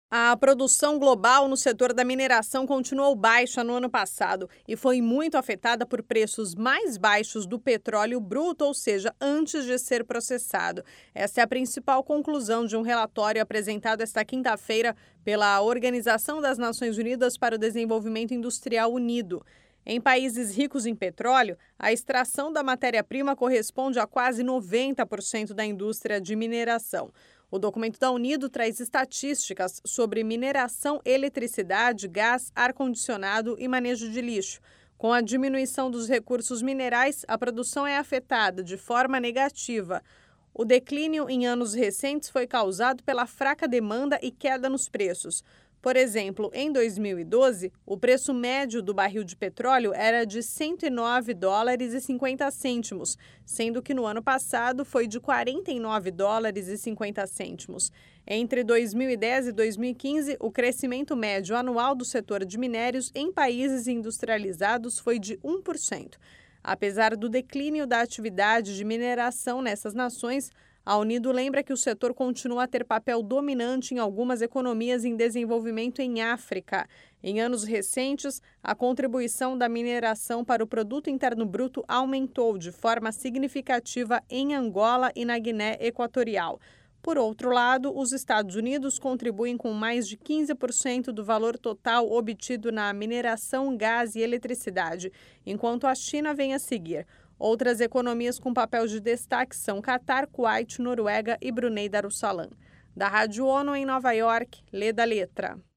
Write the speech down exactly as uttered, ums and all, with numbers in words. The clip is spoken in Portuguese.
A produção global no setor da mineração continuou baixa no ano passado e foi muito afetada por preços mais baixos do petróleo bruto, ou seja, antes de ser processado. Essa é a principal conclusão de um relatório apresentado esta quinta-feira pela Organização das Nações Unidas para o Desenvolvimento Industrial UNIDO. Em países ricos em petróleo, a extração da matéria-prima corresponde a quase noventa por cento da indústria de mineração. O documento da UNIDO traz estatísticas sobre mineração, eletricidade, gás, ar-condicionado e manejo de lixo. Com a diminuição dos recursos minerais, a produção é afetada de forma negativa. O declínio em anos recentes foi causado pela fraca demanda e queda nos preços. Por exemplo, em dois mil e doze, o preço médio do barril de petróleo era de cento e nove dólares e cinquenta cêntimos, sendo que no ano passado foi de quarenta e nove dólares e cinquenta cêntimos. Entre dois mil e dez e dois mil e quinze, o crescimento médio anual do setor de minérios em países industrializados foi de um por cento. Apesar do declínio da atividade de mineração nessas nações, a UNIDO lembra que o setor continua a ter papel dominante em algumas economias em desenvolvimento em África. Em anos recentes, a contribuição da mineração para o Produto Interno Bruto aumentou de forma significativa em Angola e na Guiné Equatorial. Por outro lado, os Estados Unidos contribuem com mais de quinze por cento do valor total obtido na mineração, gás e eletricidade, enquanto a China vem a seguir. Outras economias com papel de destaque são Catar, Kuwait, Noruega e Brunei Darussalam. Da Rádio ONU em Nova York, Leda Letra.